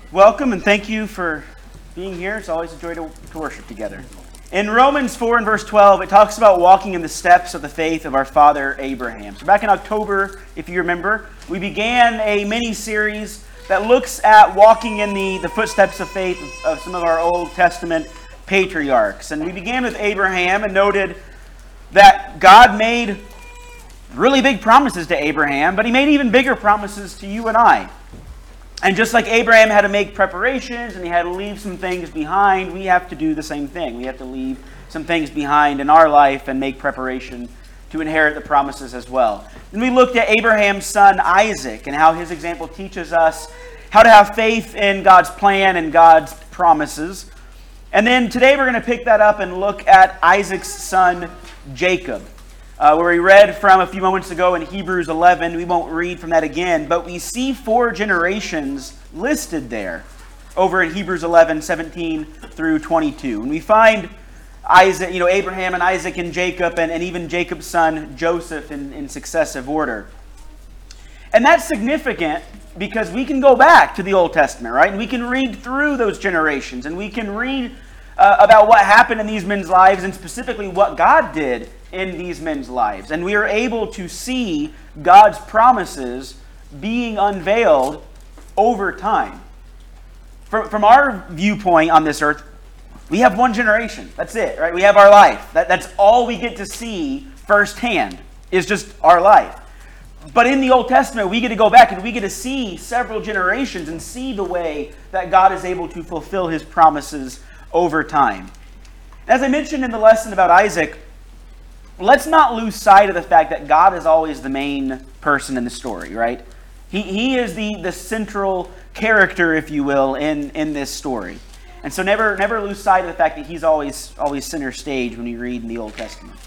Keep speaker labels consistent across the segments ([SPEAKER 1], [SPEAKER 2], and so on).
[SPEAKER 1] Welcome and thank you for being here. It's always a joy to worship together. In Romans 4 and verse 12, it talks about walking in the steps of the faith of our father Abraham. So back in October, if you remember, we began a mini-series that looks at walking in the footsteps of faith of some of our Old Testament patriarchs. And we began with Abraham and noted that God made really big promises to Abraham, but he made even bigger promises to you and I. And just like Abraham had to make preparations and he had to leave some things behind, we have to do the same thing. We have to leave some things behind in our life and make preparation to inherit the promises as well. Then we looked at Abraham's son Isaac and how his example teaches us how to have faith in God's plan and God's promises. And then today we're going to pick that up and look at Isaac's son Jacob. Where we read from a few moments ago in Hebrews 11. We won't read from that again, but we see 4 generations listed there over in Hebrews 11, 17 through 22. And we find Isaac, Abraham and Isaac and Jacob and even Jacob's son Joseph in successive order. And that's significant because we can go back to the Old Testament, right? And we can read through those generations and we can read about what happened in these men's lives and specifically what God did in these men's lives. And we are able to see God's promises being unveiled over time. From our viewpoint on this earth, we have one generation. That's it, right? We have our life. That's all we get to see firsthand is just our life. But in the Old Testament, we get to go back and we get to see several generations and see the way that God is able to fulfill his promises over time. As I mentioned in the lesson about Isaac, let's not lose sight of the fact that God is always the main person in the story, right? He is the central character, if you will, in this story. And so never lose sight of the fact that he's always center stage when you read in the Old Testament.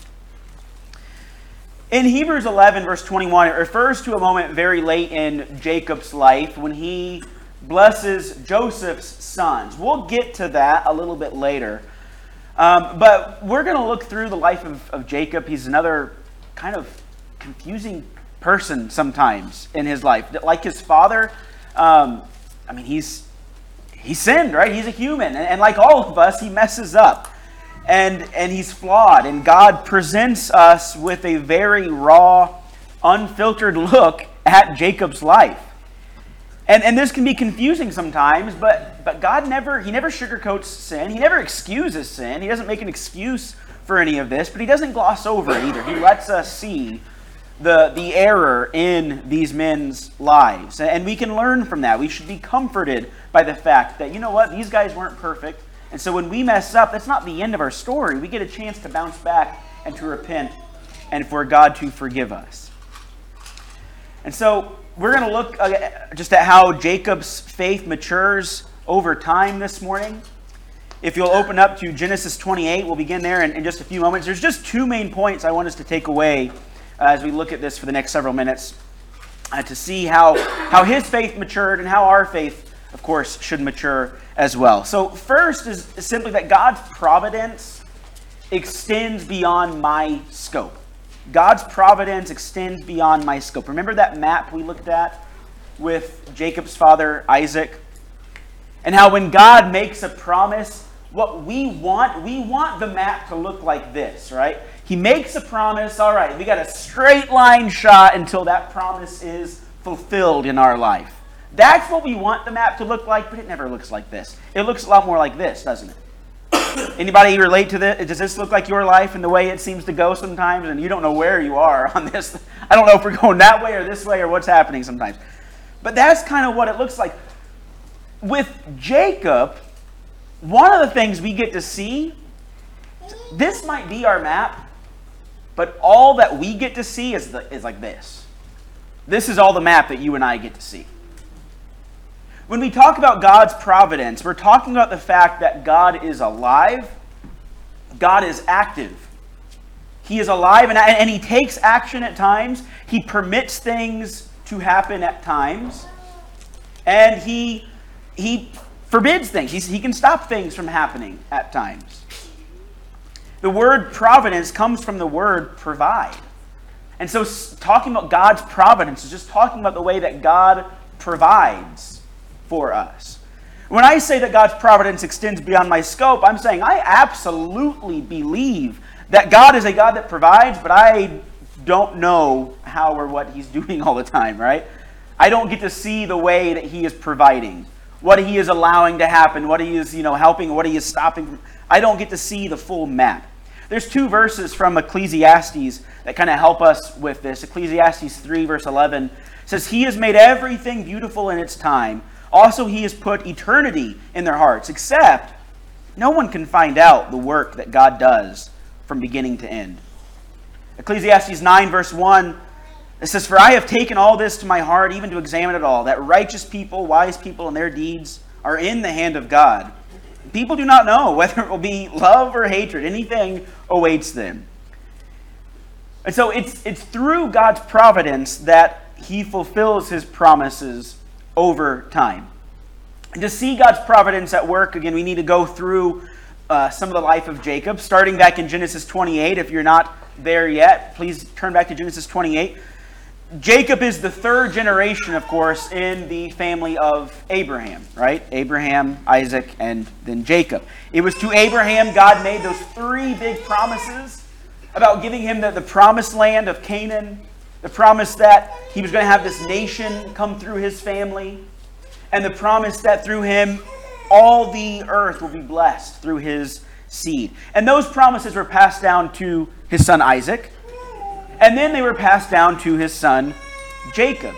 [SPEAKER 1] In Hebrews 11, verse 21, it refers to a moment very late in Jacob's life when he blesses Joseph's sons. We'll get to that a little bit later. But we're going to look through the life of Jacob. He's another kind of confusing person sometimes in his life. Like his father, he's sinned, right? He's a human. And like all of us, he messes up. And he's flawed. And God presents us with a very raw, unfiltered look at Jacob's life. And this can be confusing sometimes, but God never sugarcoats sin. He never excuses sin. He doesn't make an excuse for any of this, but he doesn't gloss over it either. He lets us see the error in these men's lives. And we can learn from that. We should be comforted by the fact that, these guys weren't perfect. And so when we mess up, that's not the end of our story. We get a chance to bounce back and to repent and for God to forgive us. And so we're going to look just at how Jacob's faith matures over time this morning. If you'll open up to Genesis 28, we'll begin there in just a few moments. There's just 2 main points I want us to take away as we look at this for the next several minutes to see how his faith matured and how our faith, of course, should mature as well. So first is simply that God's providence extends beyond my scope. God's providence extends beyond my scope. Remember that map we looked at with Jacob's father, Isaac? And how when God makes a promise, what we want the map to look like this, right? He makes a promise, all right, we got a straight line shot until that promise is fulfilled in our life. That's what we want the map to look like, but it never looks like this. It looks a lot more like this, doesn't it? Anybody relate to this? Does this look like your life and the way it seems to go sometimes? And you don't know where you are on this. I don't know if we're going that way or this way or what's happening sometimes. But that's kind of what it looks like. With Jacob, one of the things we get to see, this might be our map, but all that we get to see is like this. This is all the map that you and I get to see. When we talk about God's providence, we're talking about the fact that God is alive, God is active. He is alive and he takes action at times. He permits things to happen at times. And he forbids things. He can stop things from happening at times. The word providence comes from the word provide. And so talking about God's providence is just talking about the way that God provides for us. When I say that God's providence extends beyond my scope, I'm saying I absolutely believe that God is a God that provides, but I don't know how or what he's doing all the time, right? I don't get to see the way that he is providing, what he is allowing to happen, what he is, helping, what he is stopping. I don't get to see the full map. There's 2 verses from Ecclesiastes that kind of help us with this. Ecclesiastes 3 verse 11 says, "He has made everything beautiful in its time. Also he has put eternity in their hearts, except no one can find out the work that God does from beginning to end." Ecclesiastes 9 verse 1, it says, "For I have taken all this to my heart, even to examine it all, that righteous people, wise people, and their deeds are in the hand of God. People do not know whether it will be love or hatred. Anything awaits them." And so it's through God's providence that he fulfills his promises over time. And to see God's providence at work, again, we need to go through some of the life of Jacob, starting back in Genesis 28. If you're not there yet, please turn back to Genesis 28. Jacob is the 3rd generation, of course, in the family of Abraham, right? Abraham, Isaac, and then Jacob. It was to Abraham God made those 3 big promises about giving him the promised land of Canaan, the promise that he was going to have this nation come through his family, and the promise that through him all the earth will be blessed through his seed. And those promises were passed down to his son Isaac, and then they were passed down to his son Jacob.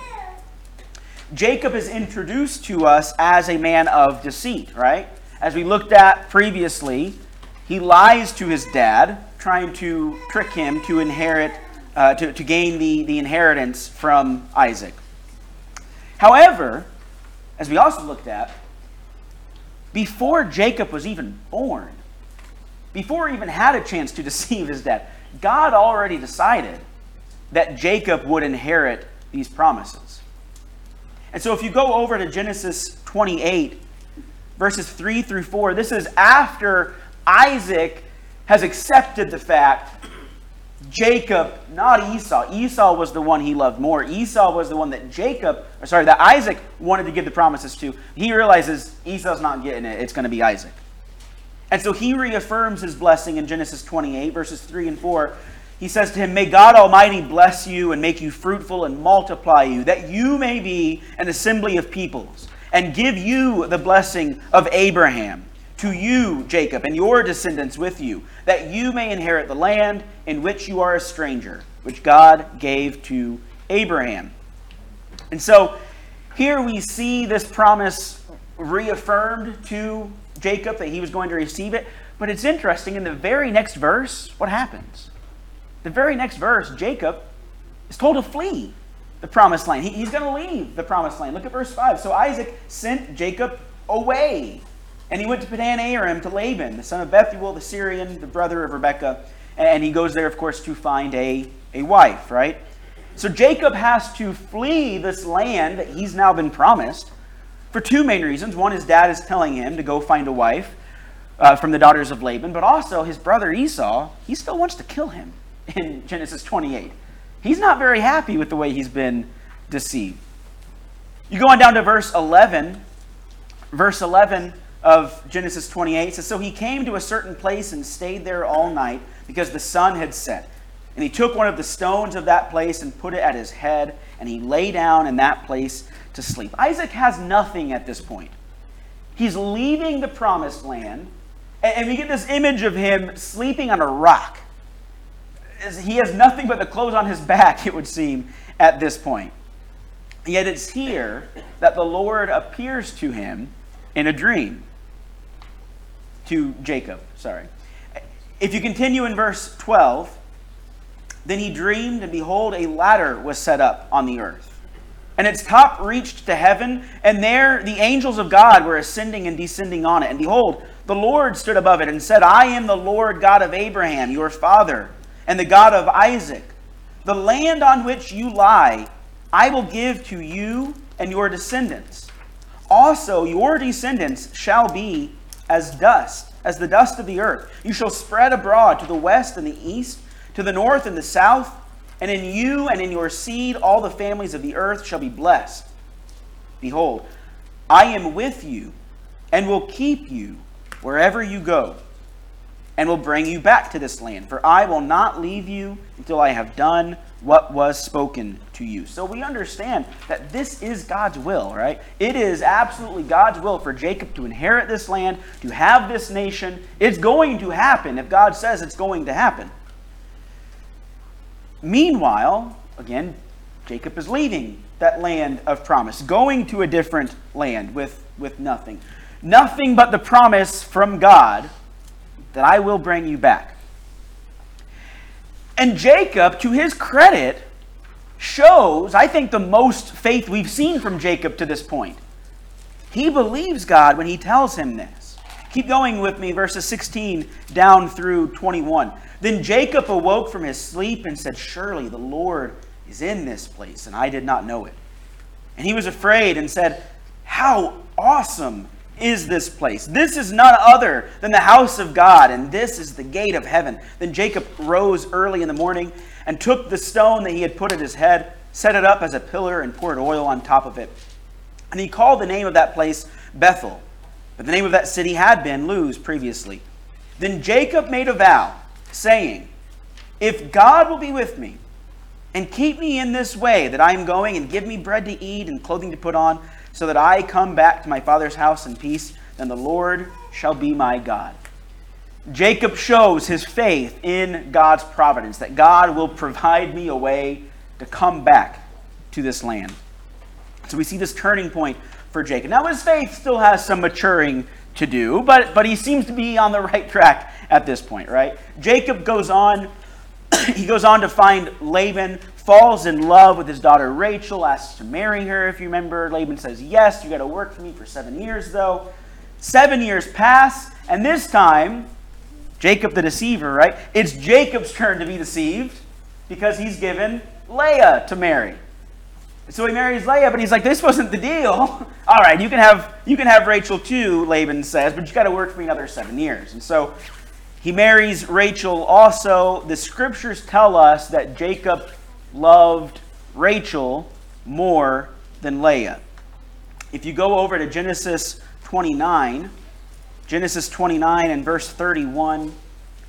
[SPEAKER 1] Jacob is introduced to us as a man of deceit, right? As we looked at previously, he lies to his dad, trying to trick him to inherit, to gain the inheritance from Isaac. However, as we also looked at, before Jacob was even born, before he even had a chance to deceive his dad, God already decided that Jacob would inherit these promises. And so if you go over to Genesis 28, verses 3 through 4, this is after Isaac has accepted the fact Jacob, not Esau. Esau was the one he loved more. Esau was the one that that Isaac wanted to give the promises to. He realizes Esau's not getting it. It's going to be Isaac. And so he reaffirms his blessing in Genesis 28, verses 3 and 4. He says to him, "May God Almighty bless you and make you fruitful and multiply you, that you may be an assembly of peoples, and give you the blessing of Abraham, to you, Jacob, and your descendants with you, that you may inherit the land in which you are a stranger, which God gave to Abraham." And so here we see this promise reaffirmed to Jacob that he was going to receive it. But it's interesting, in the very next verse, what happens? The very next verse, Jacob is told to flee the promised land. He's going to leave the promised land. Look at verse 5. "So Isaac sent Jacob away, and he went to Padan Aram to Laban, the son of Bethuel, the Syrian, the brother of Rebekah." And he goes there, of course, to find a wife, right? So Jacob has to flee this land that he's now been promised for 2 main reasons. One, his dad is telling him to go find a wife from the daughters of Laban, but also his brother Esau, he still wants to kill him in Genesis 28. He's not very happy with the way he's been deceived. You go on down to verse 11. Verse 11 of Genesis 28 says, "So he came to a certain place and stayed there all night, because the sun had set. And he took one of the stones of that place and put it at his head, and he lay down in that place to sleep." Isaac has nothing at this point. He's leaving the promised land, and we get this image of him sleeping on a rock. He has nothing but the clothes on his back, it would seem, at this point. Yet it's here that the Lord appears to him in a dream. To Jacob, sorry. If you continue in verse 12, "Then he dreamed, and behold, a ladder was set up on the earth, and its top reached to heaven, and there the angels of God were ascending and descending on it. And behold, the Lord stood above it and said, 'I am the Lord God of Abraham, your father, and the God of Isaac. The land on which you lie, I will give to you and your descendants. Also your descendants shall be as dust, as the dust of the earth. You shall spread abroad to the west and the east, to the north and the south, and in you and in your seed all the families of the earth shall be blessed. Behold, I am with you, and will keep you wherever you go, and will bring you back to this land. For I will not leave you until I have done what was spoken to you. So we understand that this is God's will, right? It is absolutely God's will for Jacob to inherit this land, to have this nation. It's going to happen if God says it's going to happen. Meanwhile, again, Jacob is leaving that land of promise, going to a different land with nothing. Nothing but the promise from God that I will bring you back. And Jacob, to his credit, shows, I think, the most faith we've seen from Jacob to this point. He believes God when he tells him this. Keep going with me, verses 16 down through 21. Then Jacob awoke from his sleep and said, "Surely the Lord is in this place, and I did not know it." And he was afraid and said, "How awesome is this place? This is none other than the house of God, and this is the gate of heaven." Then Jacob rose early in the morning and took the stone that he had put at his head, set it up as a pillar, and poured oil on top of it. And he called the name of that place Bethel, but the name of that city had been Luz previously. Then Jacob made a vow, saying, "If God will be with me, and keep me in this way that I am going, and give me bread to eat and clothing to put on, so that I come back to my father's house in peace, then the Lord shall be my God." Jacob shows his faith in God's providence, that God will provide me a way to come back to this land. So we see this turning point for Jacob. Now his faith still has some maturing to do, but he seems to be on the right track at this point, right? Jacob goes on, he goes on to find Laban, falls in love with his daughter Rachel, asks to marry her. If you remember, Laban says, "Yes, you got to work for me for 7 years though." 7 years pass, and this time, Jacob the deceiver, right? It's Jacob's turn to be deceived because he's given Leah to marry. So he marries Leah, but he's like, "This wasn't the deal." "All right, you can have Rachel too," Laban says, "but you got to work for me another 7 years." And so he marries Rachel also. The scriptures tell us that Jacob loved Rachel more than Leah. If you go over to Genesis 29 and verse 31, it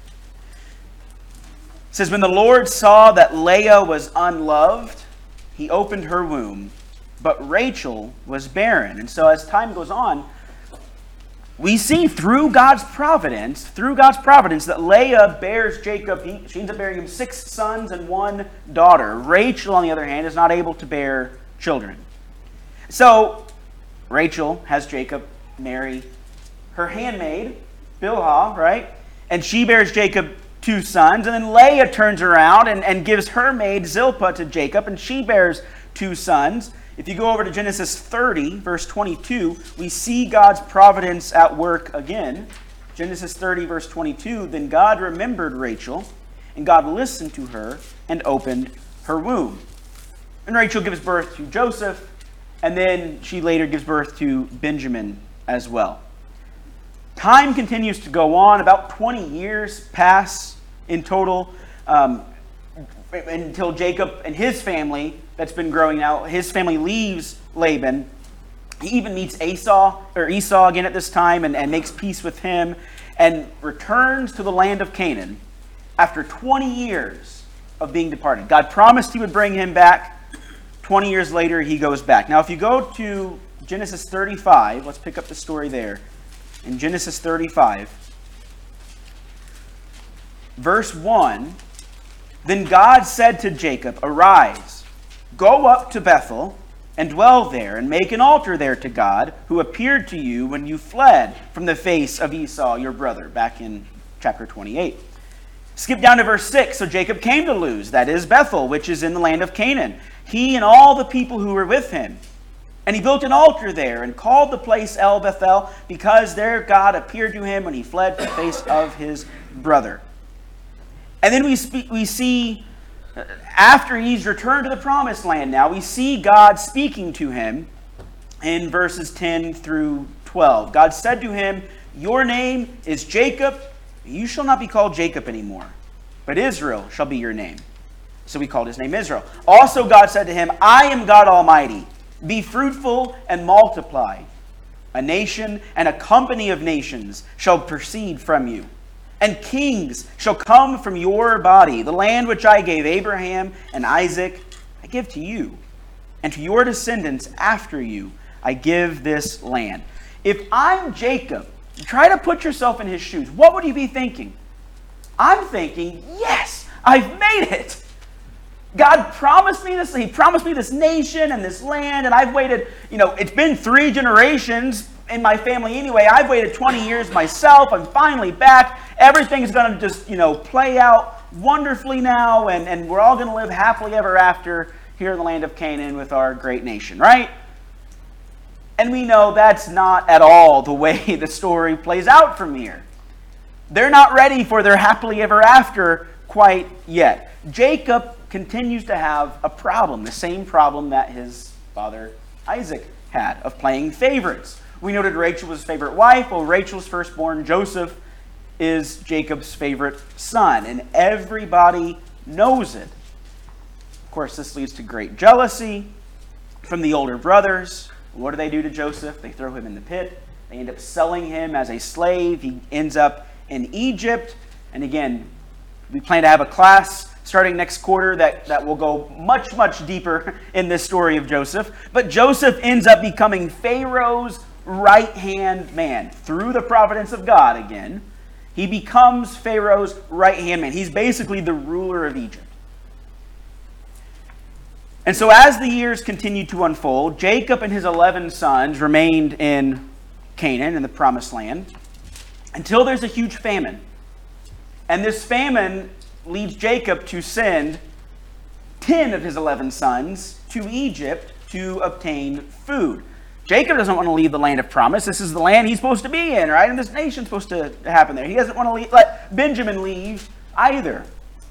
[SPEAKER 1] says, "When the Lord saw that Leah was unloved, he opened her womb, but Rachel was barren." And so as time goes on, we see through God's providence that Leah bears Jacob. She ends up bearing him 6 sons and 1 daughter. Rachel, on the other hand, is not able to bear children. So Rachel has Jacob marry her handmaid, Bilhah, right? And she bears Jacob 2 sons. And then Leah turns around and gives her maid Zilpah to Jacob, and she bears 2 sons. If you go over to Genesis 30, verse 22, we see God's providence at work again. Genesis 30, verse 22, "Then God remembered Rachel, and God listened to her and opened her womb." And Rachel gives birth to Joseph, and then she later gives birth to Benjamin as well. Time continues to go on. About 20 years pass in total until Jacob and his family that's been growing out, his family leaves Laban. He even meets Esau again at this time and makes peace with him and returns to the land of Canaan after 20 years of being departed. God promised he would bring him back. 20 years later, he goes back. Now, if you go to Genesis 35, let's pick up the story there. In Genesis 35, verse 1, "Then God said to Jacob, 'Arise, go up to Bethel, and dwell there, and make an altar there to God, who appeared to you when you fled from the face of Esau, your brother,'" back in chapter 28. Skip down to verse 6. "So Jacob came to Luz, that is Bethel, which is in the land of Canaan, he and all the people who were with him. And he built an altar there, and called the place El Bethel, because there God appeared to him when he fled from the face of his brother." And then we see, after he's returned to the promised land now, we see God speaking to him in verses 10 through 12. God said to him, "Your name is Jacob. You shall not be called Jacob anymore, but Israel shall be your name." So he called his name Israel. Also God said to him, "I am God Almighty. Be fruitful and multiply. A nation and a company of nations shall proceed from you, and kings shall come from your body. The land which I gave Abraham and Isaac, I give to you, and to your descendants after you, I give this land. If I'm Jacob, try to put yourself in his shoes. What would you be thinking? I'm thinking, yes, I've made it. God promised me this. He promised me this nation and this land, and I've waited, it's been 3 generations in my family anyway. I've waited 20 years myself. I'm finally back. Everything's going to just, play out wonderfully now, and we're all going to live happily ever after here in the land of Canaan with our great nation, right? And we know that's not at all the way the story plays out from here. They're not ready for their happily ever after quite yet. Jacob continues to have a problem, the same problem that his father Isaac had, of playing favorites. We noted Rachel was his favorite wife. Well, Rachel's firstborn, Joseph, is Jacob's favorite son, and everybody knows it. Of course, this leads to great jealousy from the older brothers. What do they do to Joseph? They throw him in the pit. They end up selling him as a slave. He ends up in Egypt. And again, we plan to have a class starting next quarter that will go much, much deeper in this story of Joseph. But Joseph ends up becoming Pharaoh's right-hand man. Through the providence of God again, he becomes Pharaoh's right-hand man. He's basically the ruler of Egypt. And so as the years continued to unfold, Jacob and his 11 sons remained in Canaan, in the promised land, until there's a huge famine. And this famine leads Jacob to send 10 of his 11 sons to Egypt to obtain food. Jacob doesn't want to leave the land of promise. This is the land he's supposed to be in, right? And this nation's supposed to happen there. He doesn't want to let Benjamin leave either.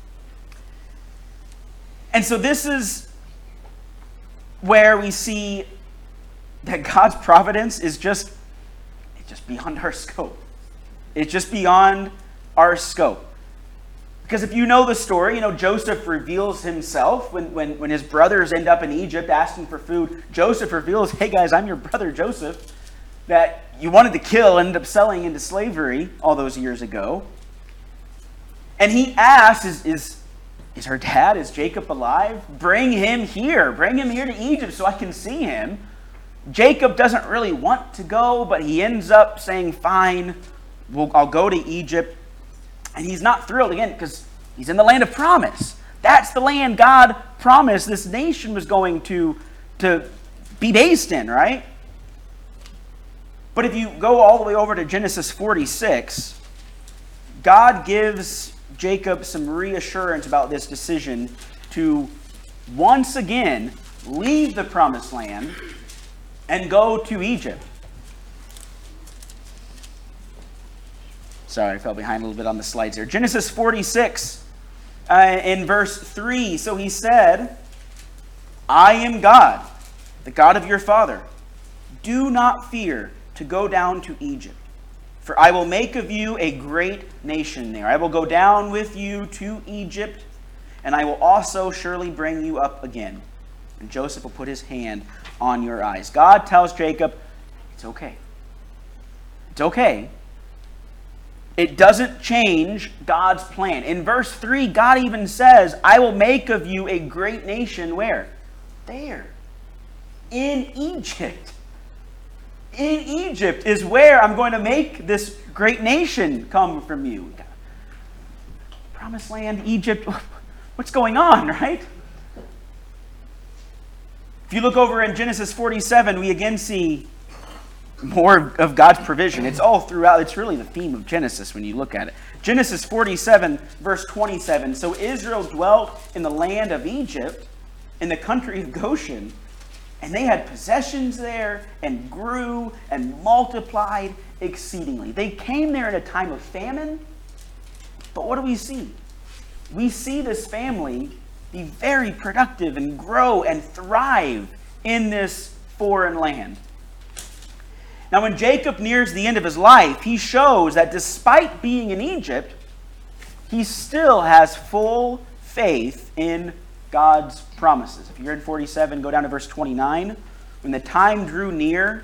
[SPEAKER 1] And so this is where we see that God's providence is just beyond our scope. It's just beyond our scope. Because if you know the story, Joseph reveals himself when his brothers end up in Egypt asking for food. Joseph reveals, hey guys, I'm your brother Joseph that you wanted to kill, ended up selling into slavery all those years ago. And he asks, is her dad, is Jacob alive? Bring him here to Egypt so I can see him. Jacob doesn't really want to go, but he ends up saying, fine, I'll go to Egypt. And he's not thrilled, again, because he's in the land of promise. That's the land God promised this nation was going to be based in, right? But if you go all the way over to Genesis 46, God gives Jacob some reassurance about this decision to once again leave the promised land and go to Egypt. Sorry, I fell behind a little bit on the slides here. Genesis 46, in verse 3. So he said, I am God, the God of your father. Do not fear to go down to Egypt, for I will make of you a great nation there. I will go down with you to Egypt, and I will also surely bring you up again. And Joseph will put his hand on your eyes. God tells Jacob, it's okay. It's okay. It doesn't change God's plan. In verse 3, God even says, I will make of you a great nation. Where? There. In Egypt. In Egypt is where I'm going to make this great nation come from you. Promised land, Egypt. What's going on, right? If you look over in Genesis 47, we again see more of God's provision. It's all throughout. It's really the theme of Genesis when you look at it. Genesis 47, verse 27. So Israel dwelt in the land of Egypt, in the country of Goshen, and they had possessions there and grew and multiplied exceedingly. They came there in a time of famine, but what do we see? We see this family be very productive and grow and thrive in this foreign land. Now, when Jacob nears the end of his life, he shows that despite being in Egypt, he still has full faith in God's promises. If you're in 47, go down to verse 29. When the time drew near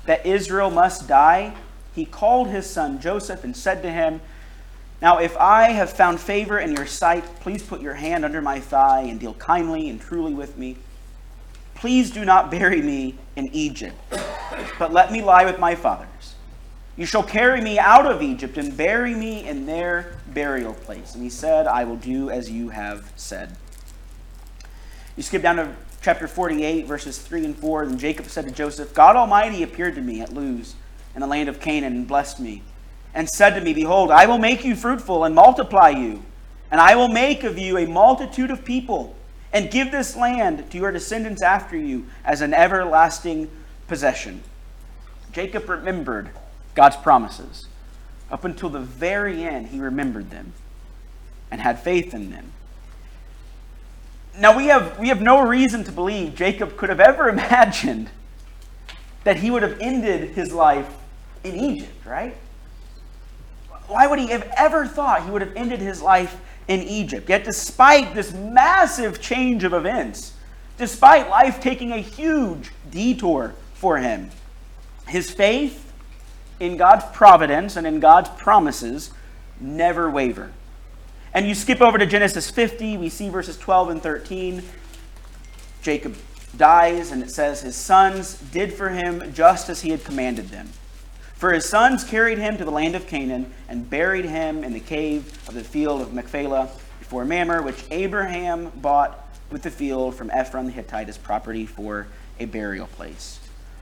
[SPEAKER 1] that Israel must die, he called his son Joseph and said to him, "Now if I have found favor in your sight, please put your hand under my thigh and deal kindly and truly with me. Please do not bury me in Egypt, but let me lie with my fathers. You shall carry me out of Egypt and bury me in their burial place." And he said, "I will do as you have said." You skip down to chapter 48, verses 3 and 4. "Then Jacob said to Joseph, God Almighty appeared to me at Luz in the land of Canaan and blessed me, and said to me, Behold, I will make you fruitful and multiply you, and I will make of you a multitude of people, and give this land to your descendants after you as an everlasting possession." Jacob remembered God's promises. Up until the very end, he remembered them and had faith in them. Now, we have no reason to believe Jacob could have ever imagined that he would have ended his life in Egypt, right? Why would he have ever thought he would have ended his life in Egypt? Yet despite this massive change of events, despite life taking a huge detour for him, his faith in God's providence and in God's promises never wavered. And you skip over to Genesis 50, we see verses 12 and 13. Jacob dies, and it says, "His sons did for him just as he had commanded them. For his sons carried him to the land of Canaan and buried him in the cave of the field of Machpelah before Mamre, which Abraham bought with the field from Ephron the Hittite as property for a burial place."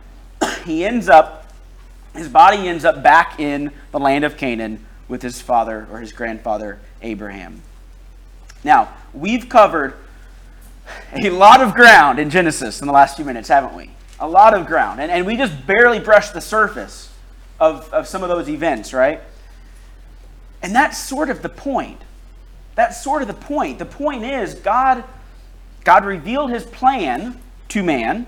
[SPEAKER 1] His body ends up back in the land of Canaan with his father or his grandfather Abraham. Now, we've covered a lot of ground in Genesis in the last few minutes, haven't we? A lot of ground. And we just barely brushed the surface of some of those events, right? And that's sort of the point. That's sort of the point. The point is God revealed his plan to man.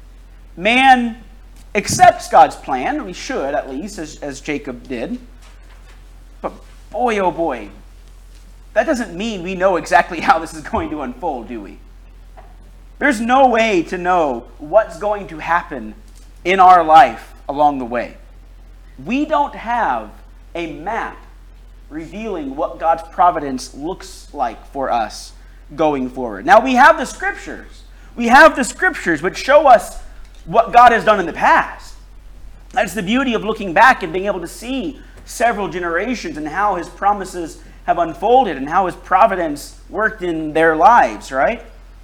[SPEAKER 1] Man accepts God's plan, or we should at least, as Jacob did. But boy, oh boy, that doesn't mean we know exactly how this is going to unfold, do we? There's no way to know what's going to happen in our life along the way. We don't have a map revealing what God's providence looks like for us going forward. Now, we have the scriptures. We have the scriptures which show us what God has done in the past. That's the beauty of looking back and being able to see several generations and how his promises have unfolded and how his providence worked in their lives, right?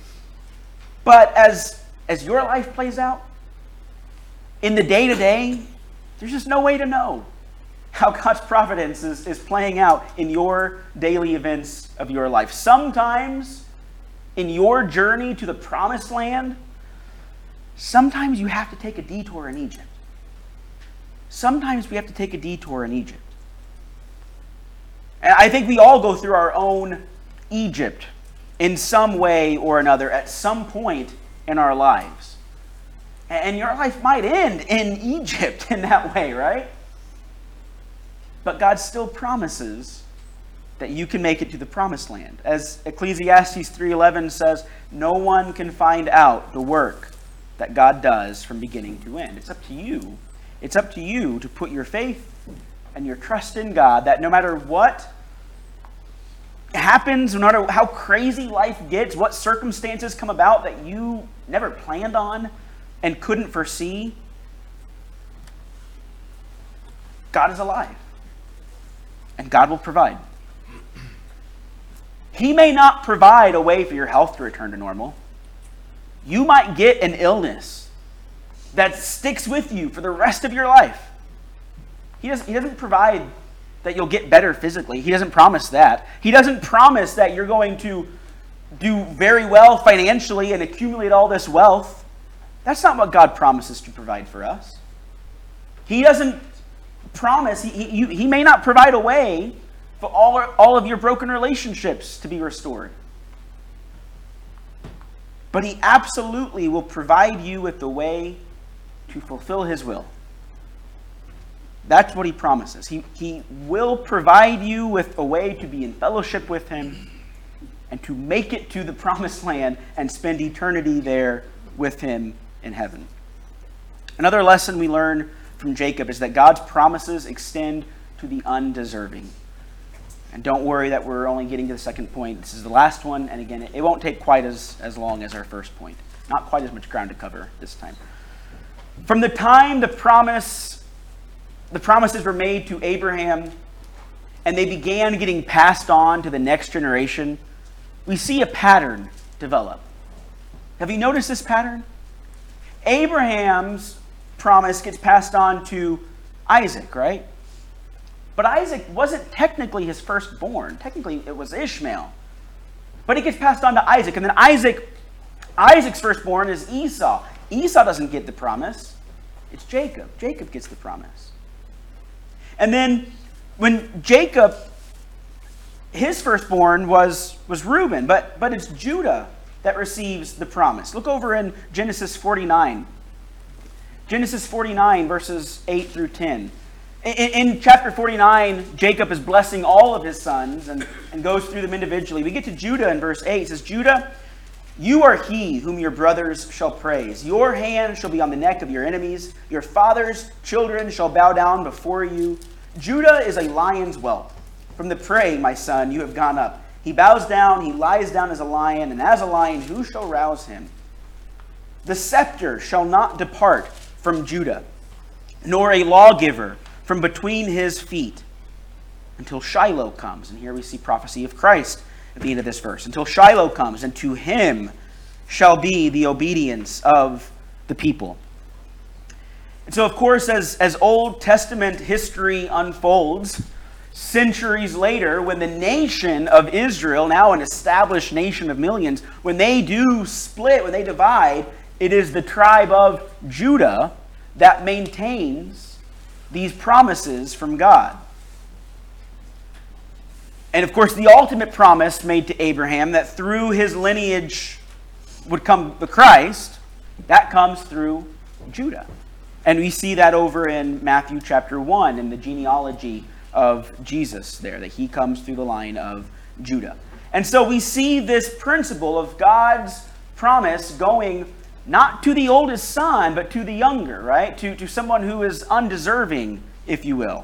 [SPEAKER 1] But as your life plays out, in the day-to-day, there's just no way to know how God's providence is playing out in your daily events of your life. Sometimes, in your journey to the promised land, sometimes you have to take a detour in Egypt. Sometimes we have to take a detour in Egypt. And I think we all go through our own Egypt in some way or another at some point in our lives. And your life might end in Egypt in that way, right? But God still promises that you can make it to the promised land. As Ecclesiastes 3:11 says, no one can find out the work that God does from beginning to end. It's up to you. It's up to you to put your faith and your trust in God, that no matter what happens, no matter how crazy life gets, what circumstances come about that you never planned on and couldn't foresee, God is alive. And God will provide. He may not provide a way for your health to return to normal. You might get an illness that sticks with you for the rest of your life. He doesn't provide that you'll get better physically. He doesn't promise that. He doesn't promise that you're going to do very well financially and accumulate all this wealth. That's not what God promises to provide for us. He doesn't promise, he may not provide a way for all of your broken relationships to be restored. But he absolutely will provide you with the way to fulfill his will. That's what he promises. He will provide you with a way to be in fellowship with him and to make it to the promised land and spend eternity there with him in heaven. Another lesson we learn from Jacob is that God's promises extend to the undeserving. And don't worry that we're only getting to the second point. This is the last one, and again, it won't take quite as long as our first point. Not quite as much ground to cover this time. From the time the promises were made to Abraham, and they began getting passed on to the next generation, we see a pattern develop. Have you noticed this pattern? Abraham's promise gets passed on to Isaac, right? But Isaac wasn't technically his firstborn. Technically, it was Ishmael. But it gets passed on to Isaac. And then Isaac's firstborn is Esau. Esau doesn't get the promise. It's Jacob. Jacob gets the promise. And then when Jacob, his firstborn was Reuben. But it's Judah that receives the promise. Look over in Genesis 49. Genesis 49, verses 8 through 10. In chapter 49, Jacob is blessing all of his sons and goes through them individually. We get to Judah in verse 8. It says, Judah, you are he whom your brothers shall praise. Your hand shall be on the neck of your enemies. Your father's children shall bow down before you. Judah is a lion's whelp. From the prey, my son, you have gone up. He bows down, he lies down as a lion, and as a lion, who shall rouse him? The scepter shall not depart from Judah, nor a lawgiver from between his feet, until Shiloh comes. And here we see prophecy of Christ at the end of this verse. Until Shiloh comes, and to him shall be the obedience of the people. And so, of course, as Old Testament history unfolds, centuries later, when the nation of Israel, now an established nation of millions, when they do split, when they divide, it is the tribe of Judah that maintains these promises from God. And of course, the ultimate promise made to Abraham that through his lineage would come the Christ, that comes through Judah. And we see that over in Matthew chapter 1 in the genealogy of Jesus there, that he comes through the line of Judah. And so we see this principle of God's promise going not to the oldest son, but to the younger, right? To someone who is undeserving, if you will.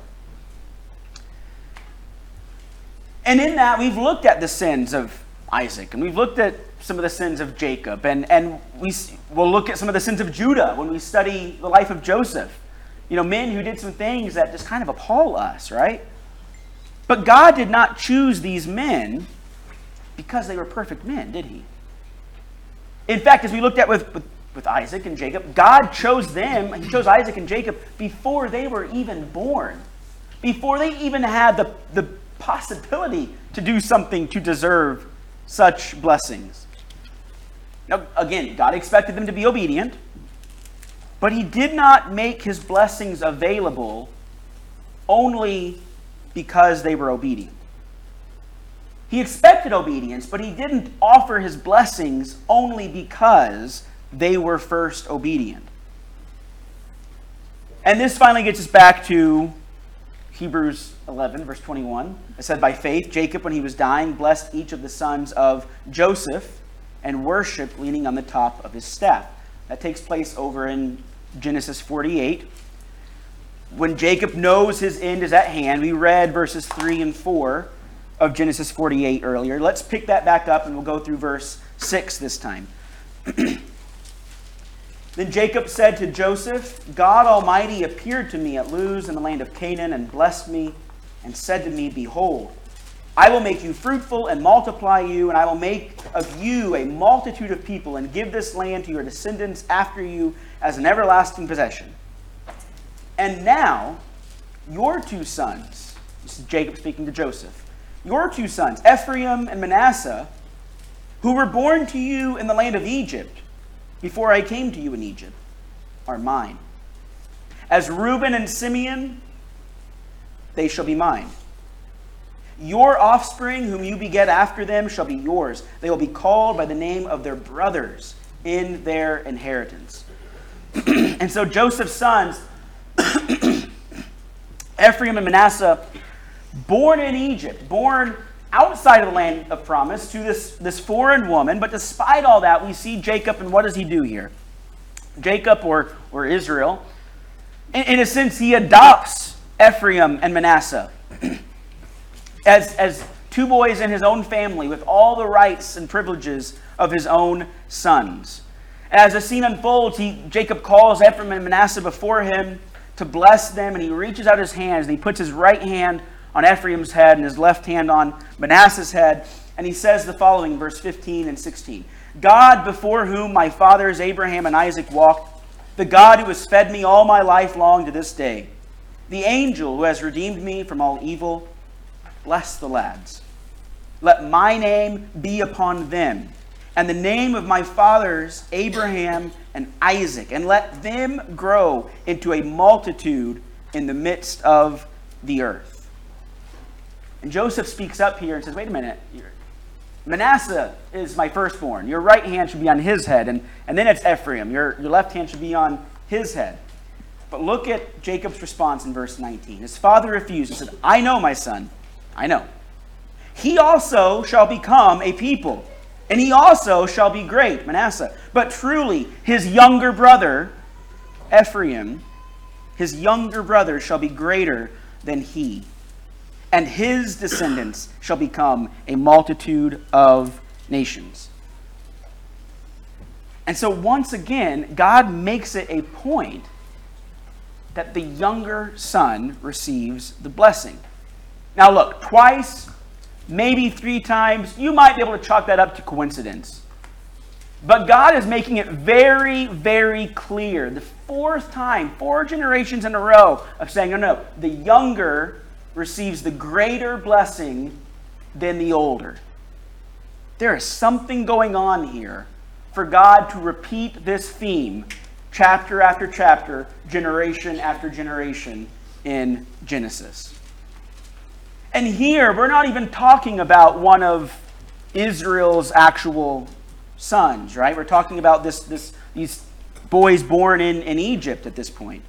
[SPEAKER 1] And in that, we've looked at the sins of Isaac, and we've looked at some of the sins of Jacob, and we'll look at some of the sins of Judah when we study the life of Joseph. You know, men who did some things that just kind of appall us, right? But God did not choose these men because they were perfect men, did he? In fact, as we looked at with Isaac and Jacob, God chose them, he chose Isaac and Jacob before they were even born. Before they even had the possibility to do something to deserve such blessings. Now, again, God expected them to be obedient, but he did not make his blessings available only because they were obedient. He expected obedience, but he didn't offer his blessings only because they were first obedient. And this finally gets us back to Hebrews 11, verse 21. It said, by faith, Jacob, when he was dying, blessed each of the sons of Joseph and worshiped leaning on the top of his staff. That takes place over in Genesis 48. When Jacob knows his end is at hand, we read verses 3 and 4 of Genesis 48 earlier. Let's pick that back up and we'll go through verse 6 this time. Then Jacob said to Joseph, God Almighty appeared to me at Luz in the land of Canaan and blessed me and said to me, behold, I will make you fruitful and multiply you, and I will make of you a multitude of people and give this land to your descendants after you as an everlasting possession. And now, your two sons, this is Jacob speaking to Joseph, your two sons, Ephraim and Manasseh, who were born to you in the land of Egypt, before I came to you in Egypt, are mine. As Reuben and Simeon, they shall be mine. Your offspring, whom you beget after them, shall be yours. They will be called by the name of their brothers in their inheritance. And so Joseph's sons, Ephraim and Manasseh, born in Egypt, born outside of the land of promise to this foreign woman. But despite all that, we see Jacob, and what does he do here? Jacob, or Israel, In a sense, he adopts Ephraim and Manasseh as two boys in his own family with all the rights and privileges of his own sons. As the scene unfolds, Jacob calls Ephraim and Manasseh before him to bless them, and he reaches out his hands and he puts his right hand on Ephraim's head and his left hand on Manasseh's head, and he says the following in verse 15 and 16. God, before whom my fathers Abraham and Isaac walked, the God who has fed me all my life long to this day, the angel who has redeemed me from all evil, bless the lads. Let my name be upon them, and the name of my fathers Abraham and Isaac, and let them grow into a multitude in the midst of the earth. And Joseph speaks up here and says, wait a minute, Manasseh is my firstborn. Your right hand should be on his head, and then it's Ephraim. Your left hand should be on his head. But look at Jacob's response in verse 19. His father refused and said, I know, my son, I know. He also shall become a people, and he also shall be great, Manasseh. But truly, his younger brother, Ephraim, his younger brother shall be greater than he, and his descendants shall become a multitude of nations. And so once again, God makes it a point that the younger son receives the blessing. Now look, twice, maybe 3 times, you might be able to chalk that up to coincidence. But God is making it very, very clear. The 4th time, 4 generations in a row of saying, no, the younger receives the greater blessing than the older. There is something going on here for God to repeat this theme chapter after chapter, generation after generation in Genesis. And here, we're not even talking about one of Israel's actual sons, right? We're talking about these boys born in Egypt at this point.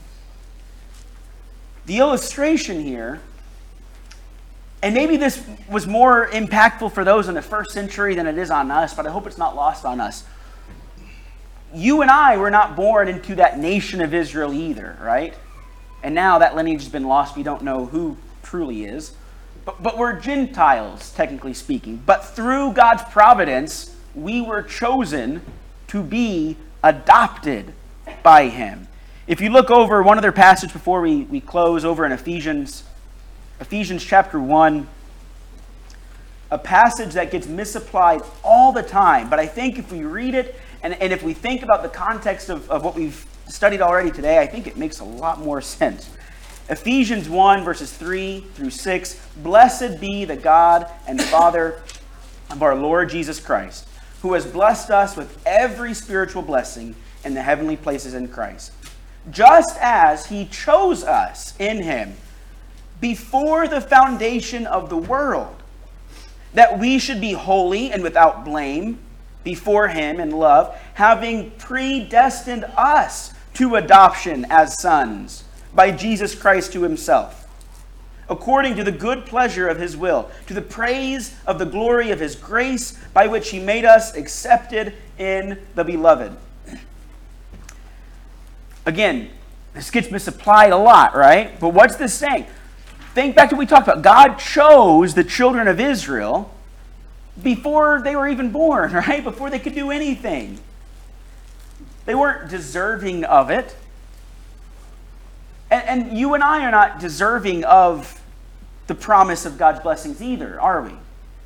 [SPEAKER 1] The illustration here, and maybe this was more impactful for those in the 1st century than it is on us, but I hope it's not lost on us. You and I were not born into that nation of Israel either, right? And now that lineage has been lost. We don't know who truly is. But we're Gentiles, technically speaking. But through God's providence, we were chosen to be adopted by him. If you look over one other passage before we close, over in Ephesians chapter 1, a passage that gets misapplied all the time. But I think if we read it, and if we think about the context of what we've studied already today, I think it makes a lot more sense. Ephesians 1, verses 3 through 6, Blessed be the God and Father of our Lord Jesus Christ, who has blessed us with every spiritual blessing in the heavenly places in Christ, just as he chose us in him before the foundation of the world, that we should be holy and without blame before him in love, having predestined us to adoption as sons by Jesus Christ to himself, according to the good pleasure of his will, to the praise of the glory of his grace, by which he made us accepted in the beloved. Again, this gets misapplied a lot, right? But what's this saying? Think back to what we talked about. God chose the children of Israel before they were even born, right? Before they could do anything. They weren't deserving of it. And you and I are not deserving of the promise of God's blessings either, are we?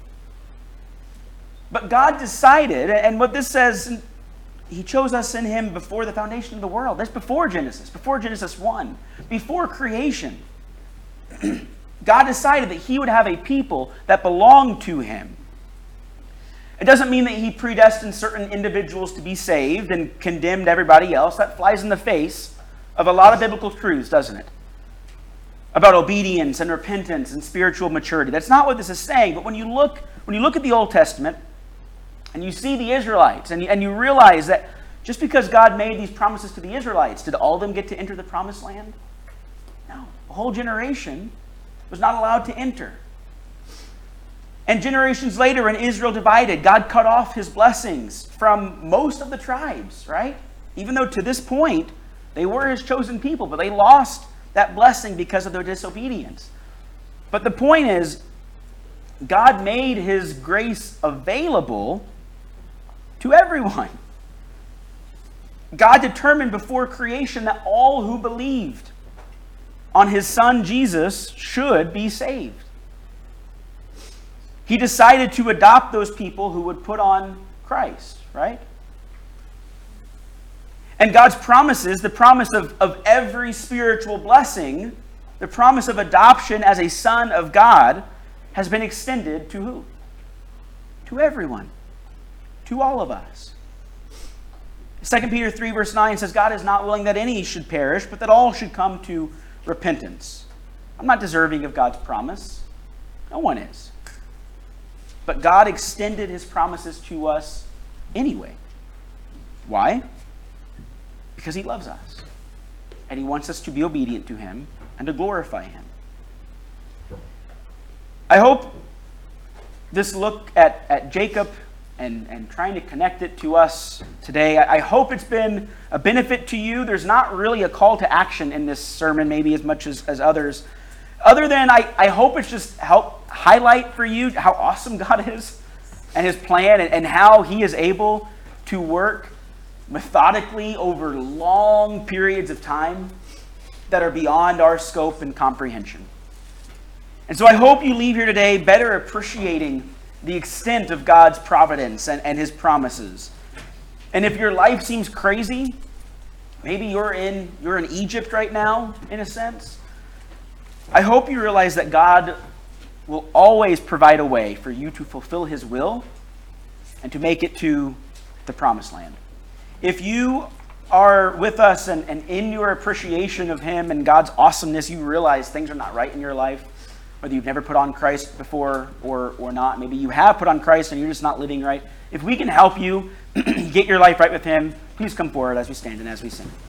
[SPEAKER 1] But God decided, and what this says, he chose us in him before the foundation of the world. That's before Genesis 1, before creation. God decided that he would have a people that belonged to him. It doesn't mean that he predestined certain individuals to be saved and condemned everybody else. That flies in the face of a lot of biblical truths, doesn't it? About obedience and repentance and spiritual maturity. That's not what this is saying. But when you look at the Old Testament and you see the Israelites and you realize that just because God made these promises to the Israelites, did all of them get to enter the promised land? No. A whole generation was not allowed to enter. And generations later, when Israel divided, God cut off his blessings from most of the tribes, right? Even though to this point, They were his chosen people, but they lost that blessing because of their disobedience. But the point is, God made his grace available to everyone. God determined before creation that all who believed on his Son Jesus should be saved. He decided to adopt those people who would put on Christ, right? And God's promises, the promise of every spiritual blessing, the promise of adoption as a son of God, has been extended to who? To everyone. To all of us. 2 Peter 3 verse 9 says, God is not willing that any should perish, but that all should come to repentance. I'm not deserving of God's promise. No one is. But God extended his promises to us anyway. Why? Because he loves us. And he wants us to be obedient to him and to glorify him. I hope this look at Jacob and trying to connect it to us today, I hope it's been a benefit to you. There's not really a call to action in this sermon, maybe as much as others. Other than I hope it's just help highlight for you how awesome God is and his plan and how he is able to work methodically over long periods of time that are beyond our scope and comprehension. And so I hope you leave here today better appreciating the extent of God's providence and his promises. And if your life seems crazy, maybe you're in Egypt right now, in a sense, I hope you realize that God will always provide a way for you to fulfill his will and to make it to the promised land. If you are with us and in your appreciation of him and God's awesomeness, you realize things are not right in your life, whether you've never put on Christ before or not. Maybe you have put on Christ and you're just not living right. If we can help you get your life right with him, please come forward as we stand and as we sing.